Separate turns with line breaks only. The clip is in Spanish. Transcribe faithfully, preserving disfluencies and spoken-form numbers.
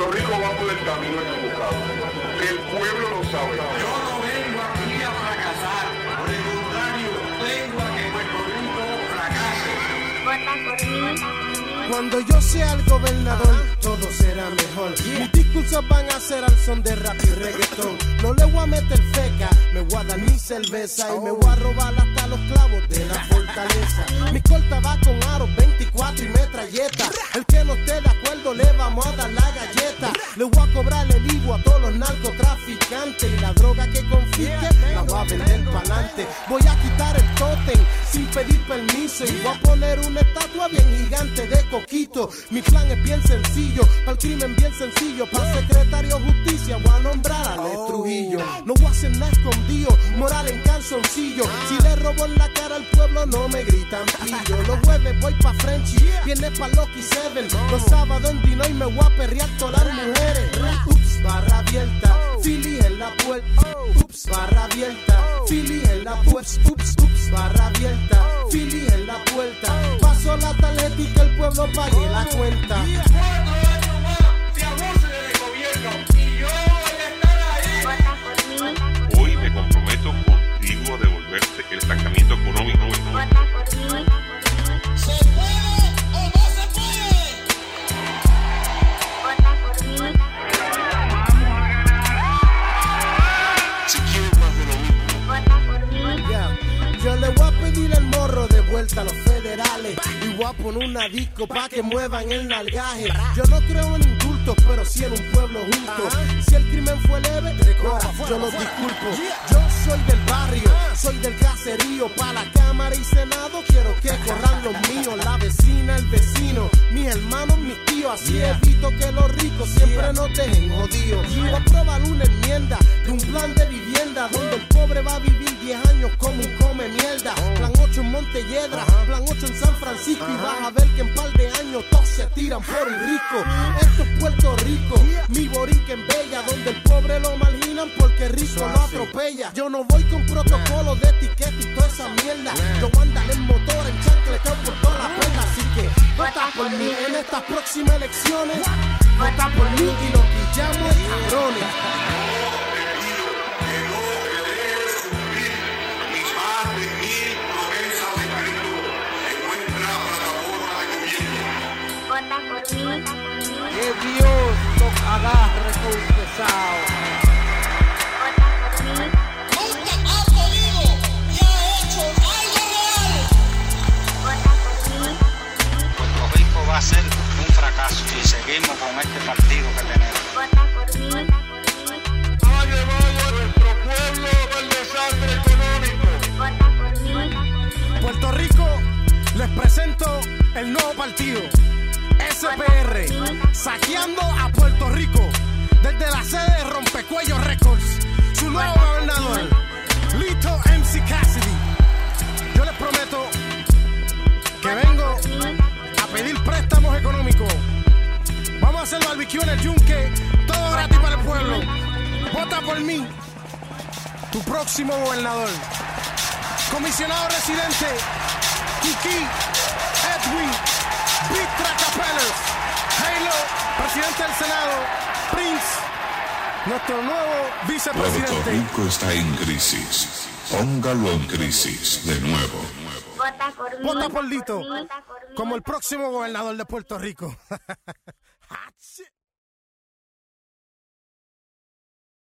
Puerto Rico va por el camino equivocado. El pueblo lo sabe.
Yo no vengo aquí a fracasar. Por el contrario, vengo a que Puerto Rico fracase.
Vota por mí.
Cuando yo sea el gobernador, todo será mejor. Mis discursos van a ser al son de rap y reggaetón. No le voy a meter feca, me voy a dar mi cerveza y me voy a robar hasta los clavos de la fortaleza. Mi corta va con aros veinticuatro y metralleta. El que no esté de acuerdo le vamos a dar la galleta. Le voy a cobrar el I V A a todos los narcotraficantes. Y la droga que confisque la voy a vender pa'lante. Voy a quitar el tótem sin pedir permiso y voy a poner una estatua bien gigante de Coquito. Mi plan es bien sencillo, para el crimen bien sencillo. Para el secretario de justicia voy a nombrar a Ale Trujillo. No voy a hacer nada escondido, moral en calzoncillo. Si le robo en la cara al pueblo no me gritan pillo. Los jueves voy pa' Frenchy, viernes pa' Lucky Seven. Los sábados en Dino y me voy a perrear todas las mujeres. Ups, barra abierta, Philly en la puerta. Ups, barra abierta, Philly en la puerta. Ups, ups, barra abierta, Philly en la puerta. Paso la tarjeta y que el pueblo pague la cuenta.
Cuatro años más se abuse del gobierno y yo voy a estar ahí.
Vota por mí.
Hoy me comprometo contigo a devolverte el estancamiento económico.
Vota por mí.
¿Se puede o no se puede?
Vota por mí.
Si quieres más de lo mismo,
Vota por mí.
Yeah. Yo le voy a pedir el morro de vuelta a los federales y voy a poner una disco pa' que muevan el nalgaje. Yo no creo en indultos, pero sí en un pueblo junto. Si el crimen fue leve, no, yo los disculpo. Yo soy del barrio, soy del caserío. Pa' la cámara y senado quiero que corran los míos. La vecina, el vecino, mis hermanos, mis tíos. Así evito que los ricos siempre nos dejen jodidos. Voy a aprobar una enmienda de un plan de vivienda donde el pobre va a vivir diez años como un come mierda. Plan ocho en Montelledra, plan ocho en San Francisco. Y vas a ver que en par de años todos se tiran por un rico. Esto es Puerto Rico, mi Borinquen bella, donde el pobre lo marginan porque el rico lo atropella. Yo no voy con protocolo de etiqueta y toda esa mierda. Yo voy a andar en motor, en chancleteo por toda la pena. Así que vota por mí en estas próximas elecciones. Vota por mí y lo pillamos cabrones.
Vota por mí.
Que Dios nos agarre confesado.
Vota por mí.
Nunca ha podido y ha hecho algo real.
Vota por mí.
Puerto Rico va a ser un fracaso si seguimos con este partido que tenemos.
Vota por mí.
Ha llevado a nuestro pueblo al desastre económico.
Vota por mí.
Puerto Rico, les presento el nuevo partido S P R, saqueando a Puerto Rico desde la sede de Rompecuello Records. Su nuevo gobernador, Lito M C Cassidy. Yo les prometo que vengo a pedir préstamos económicos. Vamos a hacer barbecue en el yunque, todo gratis para el pueblo. Vota por mí, tu próximo gobernador. Comisionado residente, Kiki, Edwin, Big Tracapeles, Halo, presidente del Senado, Prince, nuestro nuevo vicepresidente.
Puerto Rico está en crisis. Póngalo en crisis de nuevo.
Vota por mí.
Vota por Lito,
Vota por mí.
como el próximo gobernador de Puerto Rico.